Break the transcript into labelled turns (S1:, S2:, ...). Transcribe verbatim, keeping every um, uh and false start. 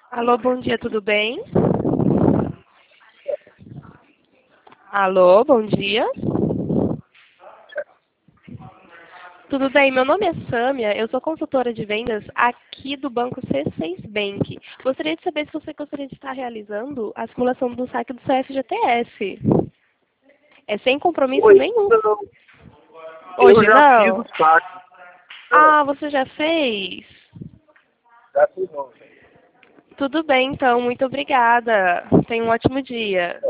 S1: Alô, bom dia, tudo bem? Alô, bom dia. Tudo bem? Meu nome é Sâmia, eu sou consultora de vendas aqui do Banco C seis Bank. Gostaria de saber se você gostaria de estar realizando a simulação do saque do seu F G T S. É sem compromisso
S2: Oi,
S1: nenhum.
S2: não. Eu
S1: Hoje
S2: já fiz o
S1: não?
S2: saque. É,
S1: Ah, você já fez?
S2: já fiz não.
S1: Tudo bem, então. Muito obrigada. Tenha um ótimo dia.